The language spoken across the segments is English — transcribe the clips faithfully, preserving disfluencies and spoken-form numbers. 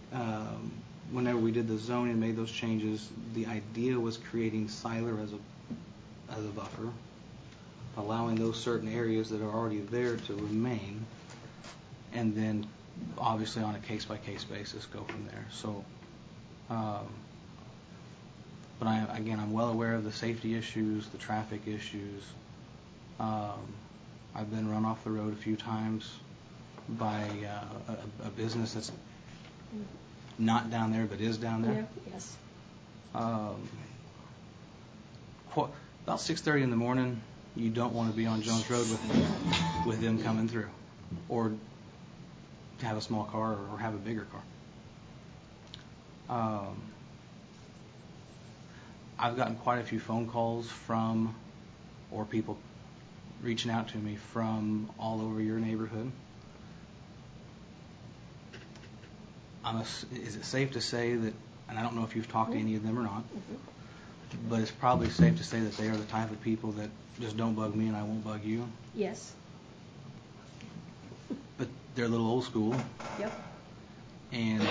um, whenever we did the zoning and made those changes, the idea was creating Siler as a as a buffer, allowing those certain areas that are already there to remain, and then obviously on a case-by-case basis go from there. So, um, but I, again, I'm well aware of the safety issues, the traffic issues. Um, I've been run off the road a few times by uh, a, a business that's not down there but is down there. Yeah, yes. Um, qu- about six thirty in the morning, you don't want to be on Jones Road with with them coming through, or have a small car or have a bigger car. Um, I've gotten quite a few phone calls from, or people reaching out to me from all over your neighborhood. I'm a, is it safe to say that, and I don't know if you've talked to any of them or not, mm-hmm. but it's probably safe to say that they are the type of people that just don't bug me and I won't bug you? Yes. But they're a little old school. Yep. And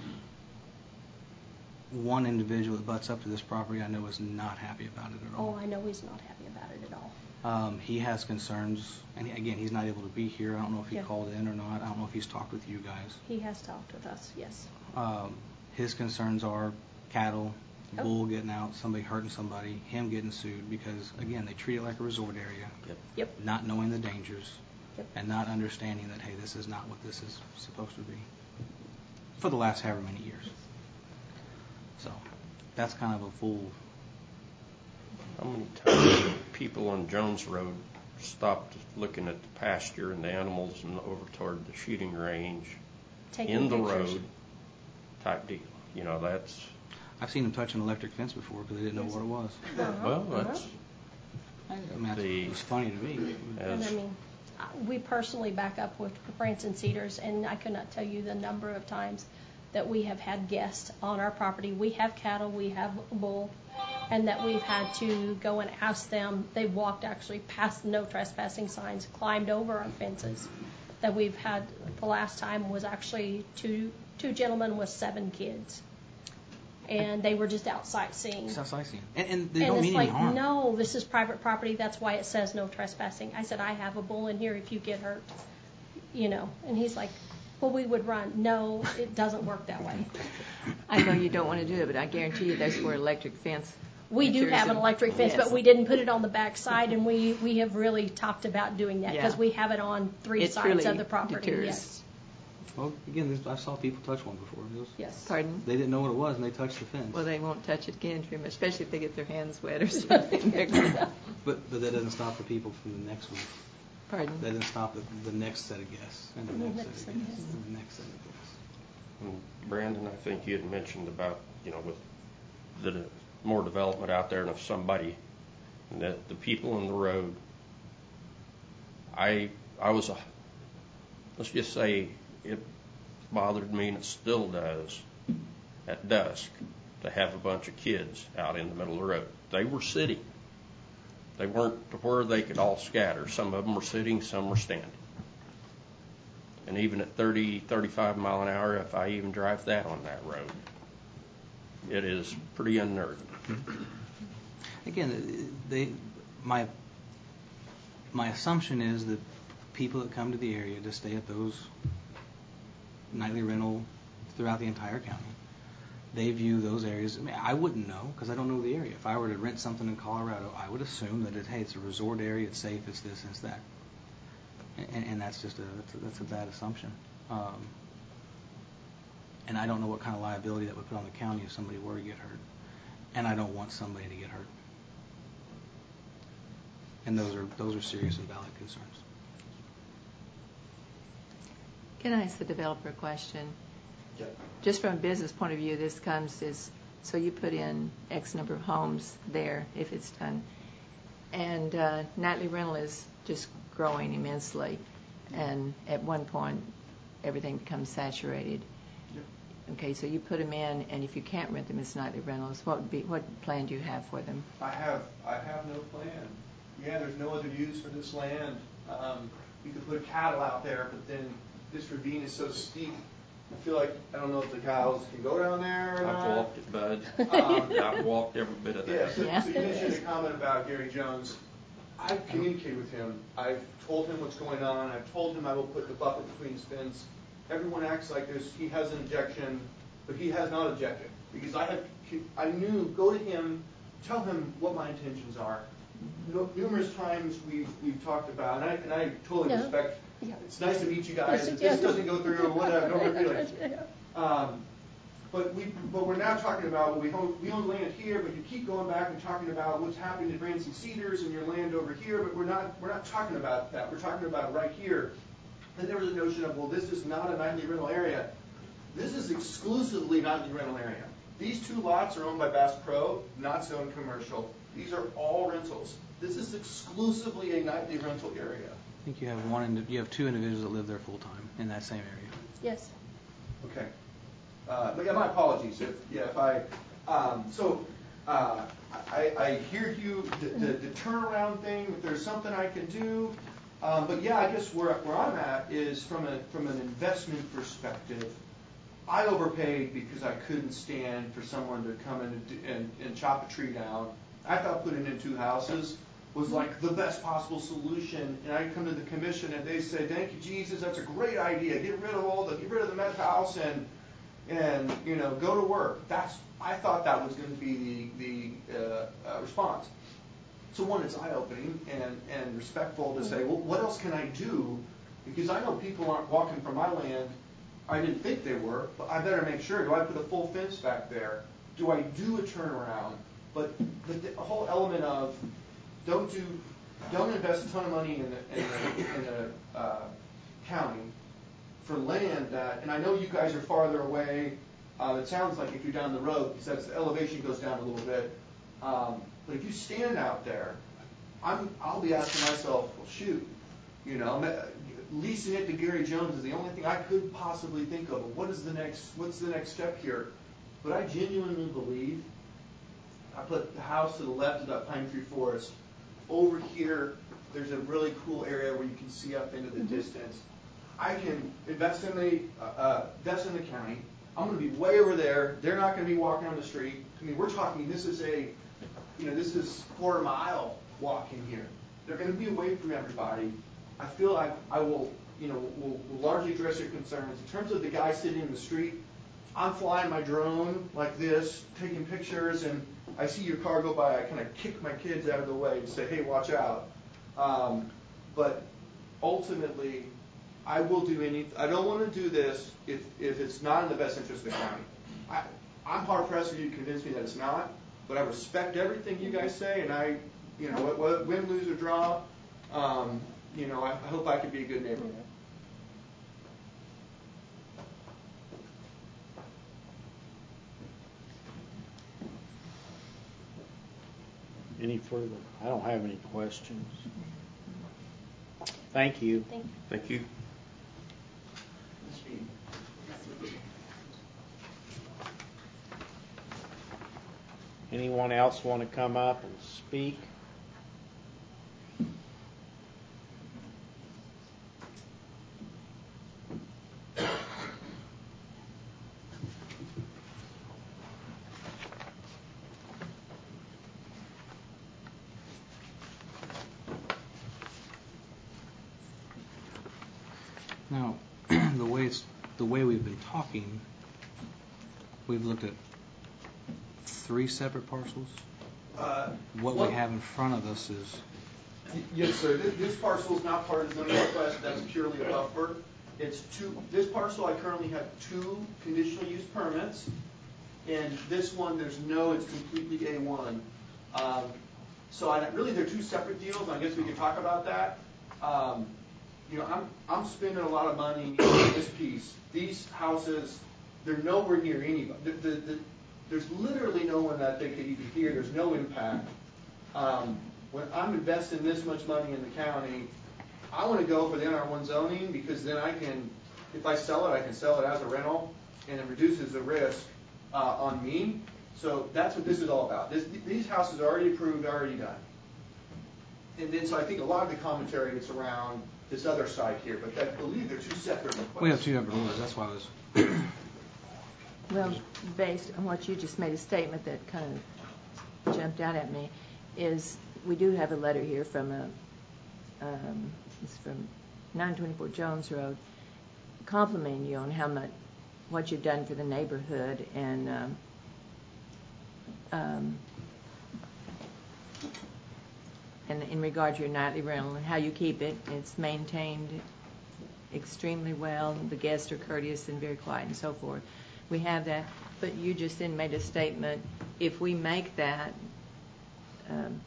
one individual that butts up to this property I know is not happy about it at all. Oh, I know he's not happy about it at all. Um, he has concerns, and again, he's not able to be here. I don't know if he yeah. called in or not. I don't know if he's talked with you guys. He has talked with us, yes. Um, his concerns are cattle, oh. bull getting out, somebody hurting somebody, him getting sued, because, again, they treat it like a resort area, yep. Yep. not knowing the dangers, yep. and not understanding that, hey, this is not what this is supposed to be for the last however many years. So that's kind of a full... How many times people on Jones Road stopped looking at the pasture and the animals and over toward the shooting range Taking in the pictures. road type deal? You know, that's... I've seen them touch an electric fence before because they didn't know what it was. Uh-huh. Well, that's... I mean, that's the, it was funny to me. And I mean, we personally back up with Branson Cedars, and I could not tell you the number of times that we have had guests on our property. We have cattle, we have bull, and that we've had to go and ask them. They've walked actually past the no trespassing signs, climbed over our fences. That we've had, the last time was actually two two gentlemen with seven kids. And they were just out sightseeing. Just out sightseeing. And, and they and don't it's mean like, any harm. No, this is private property. That's why it says no trespassing. I said, I have a bull in here if you get hurt. You know, and he's like, well, we would run. No, it doesn't work that way. I know you don't want to do it, but I guarantee you there's where electric fence. We do have an electric fence, yes. But we didn't put it on the back side, and we, we have really talked about doing that because yeah. we have it on three it's sides really of the property. Deters. Yes. Well, again, I saw people touch one before. It was, yes. Pardon? They didn't know what it was, and they touched the fence. Well, they won't touch it again, especially if they get their hands wet or something. but but that doesn't stop the people from the next one. Pardon? That doesn't stop the, the next set of guests, and the, the next, next set of guests, and the next set of guests. And Brandon, I think you had mentioned about, you know, with the more development out there, and if somebody, and that the people on the road, I I was a, let's just say it bothered me, and it still does, at dusk, to have a bunch of kids out in the middle of the road. They were sitting. They weren't to where they could all scatter. Some of them were sitting, some were standing. And even at thirty, thirty-five mile an hour, if I even drive that on that road, it is pretty unnerving. Again, they, my, my assumption is that people that come to the area to stay at those nightly rental throughout the entire county, they view those areas. I mean, I wouldn't know because I don't know the area. If I were to rent something in Colorado, I would assume that it, hey, it's a resort area, it's safe, it's this, it's that, and, and that's just a that's, a that's a bad assumption. Um, and I don't know what kind of liability that would put on the county if somebody were to get hurt, and I don't want somebody to get hurt. And those are those are serious and valid concerns. Can I ask the developer a question? Yeah. Just from a business point of view, this comes as, so you put in X number of homes there if it's done. And uh, nightly rental is just growing immensely. And at one point, everything becomes saturated. Yeah. Okay, so you put them in, and if you can't rent them as nightly rentals, what would be, what plan do you have for them? I have I have no plan. Yeah, there's no other use for this land. Um, you could put cattle out there, but then this ravine is so steep I feel like, I don't know if the cows can go down there or I've not. walked it, bud. Um, I've walked every bit of Yeah, that. so, Yeah. so you mentioned a comment about Gary Jones. I've communicated with him. I've told him what's going on. I've told him I will put the buffer between his fence. Everyone acts like this. He has an objection, but he has not objected because I have. I knew. Go to him. Tell him what my intentions are. No, numerous times we've we've talked about, and I and I totally Yeah. respect. Yeah. It's nice to meet you guys. Yes, If yeah. this doesn't go through, whatever. No hard feelings. Um, But we, but we're now talking about, well, we own, we own land here, but you keep going back and talking about what's happening to Branson Cedars and your land over here, but we're not, we're not talking about that. We're talking about right here. And there was a notion of, well, this is not a nightly rental area. This is exclusively nightly rental area. These two lots are owned by Bass Pro, not zoned commercial. These are all rentals. This is exclusively a nightly rental area. I think you have one, indi- you have two individuals that live there full-time in that same area. Yes. Okay. Uh, but yeah, my apologies. If, yeah, if I, um, so uh, I, I hear you, the, the, the turnaround thing. If there's something I can do, um, but yeah, I guess where where I'm at is from a from an investment perspective. I overpaid because I couldn't stand for someone to come in and, and, and chop a tree down. I thought putting in two houses was like the best possible solution, and I come to the commission and they say, "Thank you, Jesus. That's a great idea. Get rid of all the get rid of the meth house and." And you know, go to work. That's I thought that was going to be the the uh, uh, response. So one, it's eye-opening and and respectful to say, well, what else can I do? Because I know people aren't walking from my land. I didn't think they were, but I better make sure. Do I put a full fence back there? Do I do a turnaround? But the, the whole element of don't do don't invest a ton of money in the in the, in the uh, county for land that, and I know you guys are farther away. Uh, it sounds like if you're down the road, because that's the elevation goes down a little bit. Um, but if you stand out there, I'm, I'll be asking myself, well, shoot, you know, leasing it to Gary Jones is the only thing I could possibly think of. What is the next? What's the next step here? But I genuinely believe. I put the house to the left of that pine tree forest. Over here, there's a really cool area where you can see up into the mm-hmm. distance. I can invest in the uh, uh, invest in the county. I'm going to be way over there. They're not going to be walking on the street. I mean, we're talking. This is a, you know, this is quarter mile walk in here. They're going to be away from everybody. I feel like I will, you know, will, will largely address your concerns in terms of the guy sitting in the street. I'm flying my drone like this, taking pictures, and I see your car go by. I kind of kick my kids out of the way and say, "Hey, watch out." Um, but ultimately, I will do any. I don't want to do this if, if it's not in the best interest of the county. I, I'm hard pressed for you to convince me that it's not, but I respect everything you guys say, and I, you know, what, what, win, lose, or draw, um, you know, I, I hope I can be a good neighbor. Any further? I don't have any questions. Thank you. Thank you. Thank you. Anyone else want to come up and speak? Now, the way it's the way we've been talking, we've looked at three separate parcels. Uh, what what, we have in front of us is. Yes, sir. This, this parcel is not part of the zoning request. That's purely a buffer. It's two. This parcel, I currently have two conditional use permits, and this one, there's no. It's completely A one. Um, so I really, they're two separate deals. I guess we could talk about that. Um, you know, I'm I'm spending a lot of money on this piece. These houses, they're nowhere near anybody. The, the, the, there's literally no one that they could even hear. There's no impact. Um, when I'm investing this much money in the county, I want to go for the N R one zoning because then I can, if I sell it, I can sell it as a rental, and it reduces the risk uh, on me. So that's what this is all about. This, these houses are already approved, already done. And then, so I think a lot of the commentary is around this other side here, but I believe they're two separate requests. We have two separate orders. That's why I was Well, based on what you just made a statement that kind of jumped out at me, is we do have a letter here from a, um, it's from nine twenty-four Jones Road, complimenting you on how much, what you've done for the neighborhood, and um, um, and in regard to your nightly rental and how you keep it. It's maintained extremely well. The guests are courteous and very quiet and so forth. We have that, but you just then made a statement. If we make that um,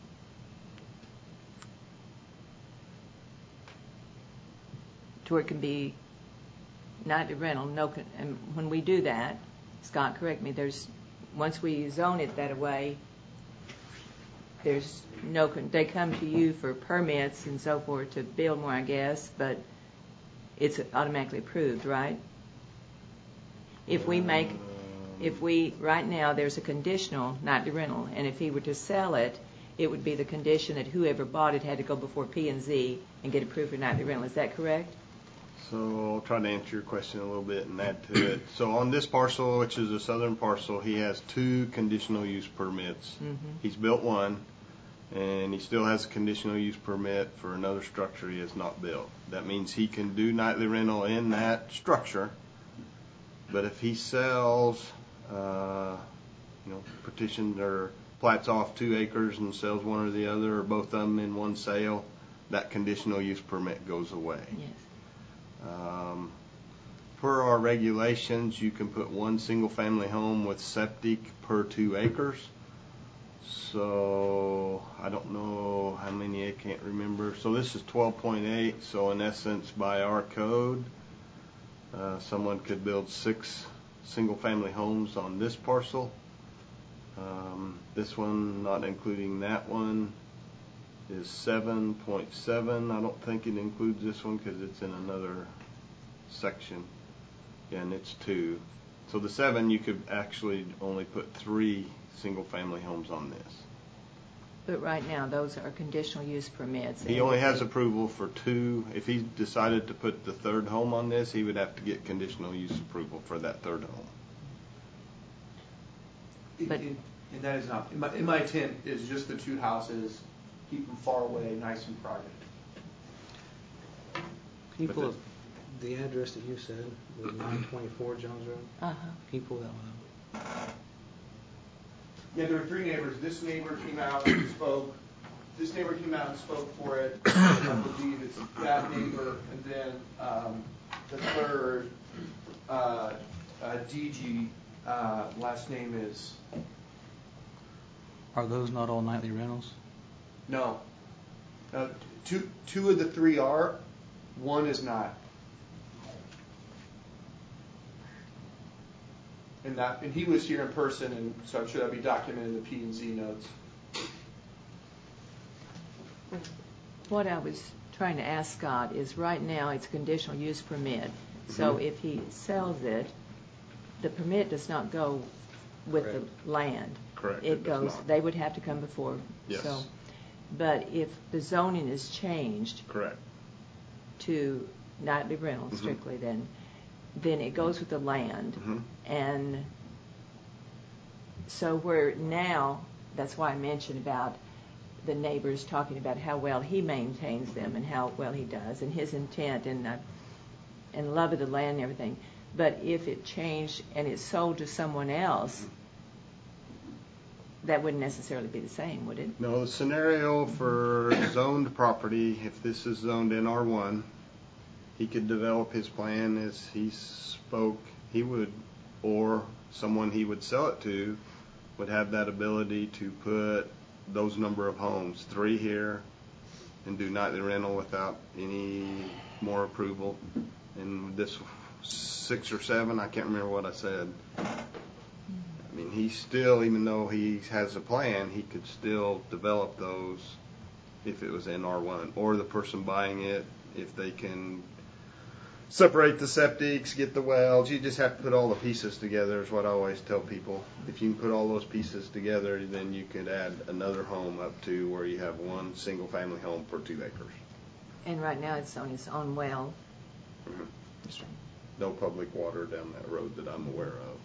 to where it can be nightly rental, no, con- and when we do that, Scott, correct me. There's once we zone it that way, there's no. Con- they come to you for permits and so forth to build more, I guess, but it's automatically approved, right? If we make, if we, right now, there's a conditional nightly rental, and if he were to sell it, it would be the condition that whoever bought it had to go before P and Z and get approved for nightly rental. Is that correct? So I'll try to answer your question a little bit and add to it. So on this parcel, which is a southern parcel, he has two conditional use permits. Mm-hmm. He's built one, and he still has a conditional use permit for another structure he has not built. That means he can do nightly rental in that structure. But if he sells, uh, you know, petitions or plats off two acres and sells one or the other, or both of them in one sale, that conditional use permit goes away. Yes. Um, per our regulations, you can put one single-family home with septic per two acres. So I don't know how many, I can't remember. So this is twelve point eight. So in essence, by our code, Uh, someone could build six single-family homes on this parcel. Um, this one, not including that one, is seven point seven. I don't think it includes this one because it's in another section. Yeah, and it's two. So the seven, you could actually only put three single-family homes on this. But right now, those are conditional use permits. He only has approval for two. If he decided to put the third home on this, he would have to get conditional use approval for that third home. But- And and that is not, in my, in my intent is just the two houses, keep them far away, nice and private. People, But the address that you said was nine twenty-four Jones Road. Uh-huh. People that one up. Yeah, there were three neighbors. This neighbor came out and spoke. This neighbor came out and spoke for it. I believe it's that neighbor, and then um, the third, uh, uh, D G, uh, last name is, Are those not all nightly rentals? no. Uh, two, two of the three are, one is not. And that, and he was here in person, and so I'm sure that'll be documented in the P and Z notes. What I was trying to ask Scott is right now it's a conditional use permit. So Mhm. if he sells it, the permit does not go with Correct. the land. Correct, It it does goes, not. they would have to come before. Yes. So, but if the zoning is changed Correct. to nightly rental Mhm. strictly, then, then it goes with the land. Mhm. And so where now, that's why I mentioned about the neighbors talking about how well he maintains them and how well he does and his intent and uh, and love of the land and everything. But if it changed and it's sold to someone else, that wouldn't necessarily be the same, would it? No, the scenario for zoned property, if this is zoned in R one, he could develop his plan as he spoke. He would, or someone he would sell it to, would have that ability to put those number of homes, three here, and do nightly rental without any more approval. And this six or seven, I can't remember what I said. I mean, he still, even though he has a plan, he could still develop those if it was in R one. Or the person buying it, if they can separate the septics, get the wells. You just have to put all the pieces together is what I always tell people. If you can put all those pieces together, then you could add another home up to where you have one single family home per two acres. And right now it's on his own well. Mhm. That's right. no public water down that road that I'm aware of.